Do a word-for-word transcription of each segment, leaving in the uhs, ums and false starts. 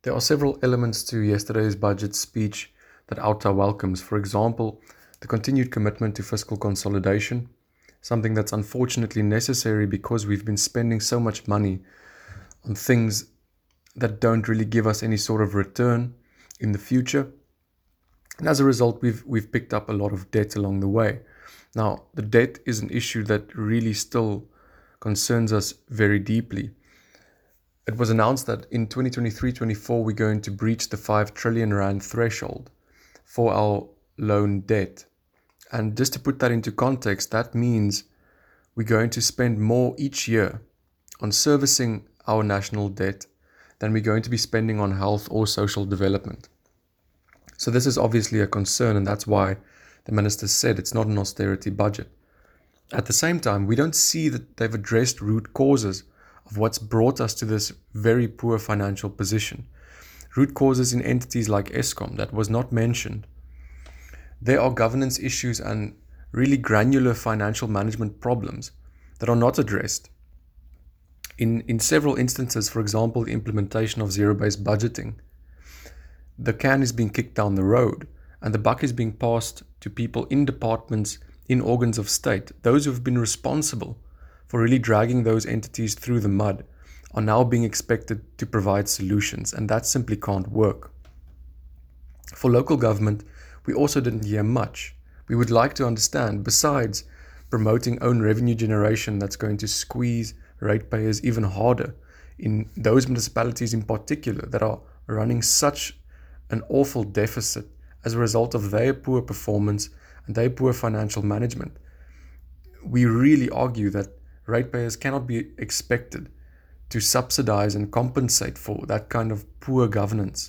There are several elements to yesterday's budget speech that Auta welcomes. For example, the continued commitment to fiscal consolidation, something that's unfortunately necessary because we've been spending so much money on things that don't really give us any sort of return in the future. And as a result, we've we've picked up a lot of debt along the way. Now, the debt is an issue that really still concerns us very deeply. It was announced that in twenty twenty-three twenty-four, we're going to breach the five trillion rand threshold for our loan debt. And just to put that into context, that means we're going to spend more each year on servicing our national debt than we're going to be spending on health or social development. So this is obviously a concern, and that's why the minister said it's not an austerity budget. At the same time, we don't see that they've addressed root causes of what's brought us to this very poor financial position. Root causes in entities like Eskom that was not mentioned. There are governance issues and really granular financial management problems that are not addressed. In, in several instances, for example, the implementation of zero-based budgeting, the can is being kicked down the road and the buck is being passed to people in departments, in organs of state. Those who have been responsible for really dragging those entities through the mud are now being expected to provide solutions, and that simply can't work. For local government, we also didn't hear much. We would like to understand, besides promoting own revenue generation that's going to squeeze ratepayers even harder in those municipalities in particular that are running such an awful deficit as a result of their poor performance and their poor financial management. We really argue that ratepayers cannot be expected to subsidize and compensate for that kind of poor governance.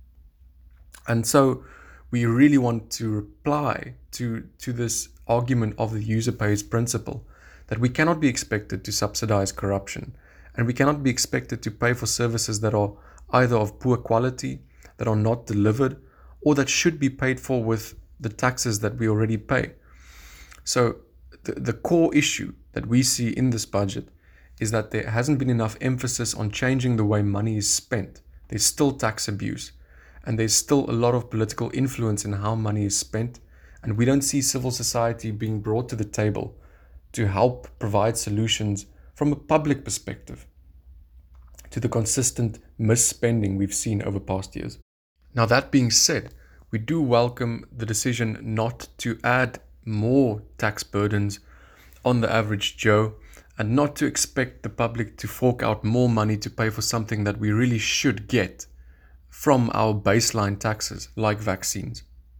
And so we really want to reply to, to this argument of the user pays principle, that we cannot be expected to subsidize corruption, and we cannot be expected to pay for services that are either of poor quality, that are not delivered, or that should be paid for with the taxes that we already pay. So the, the core issue that we see in this budget is that there hasn't been enough emphasis on changing the way money is spent. There's still tax abuse, and there's still a lot of political influence in how money is spent, and we don't see civil society being brought to the table to help provide solutions from a public perspective to the consistent misspending we've seen over past years. Now, that being said, we do welcome the decision not to add more tax burdens on the average Joe, and not to expect the public to fork out more money to pay for something that we really should get from our baseline taxes, like vaccines.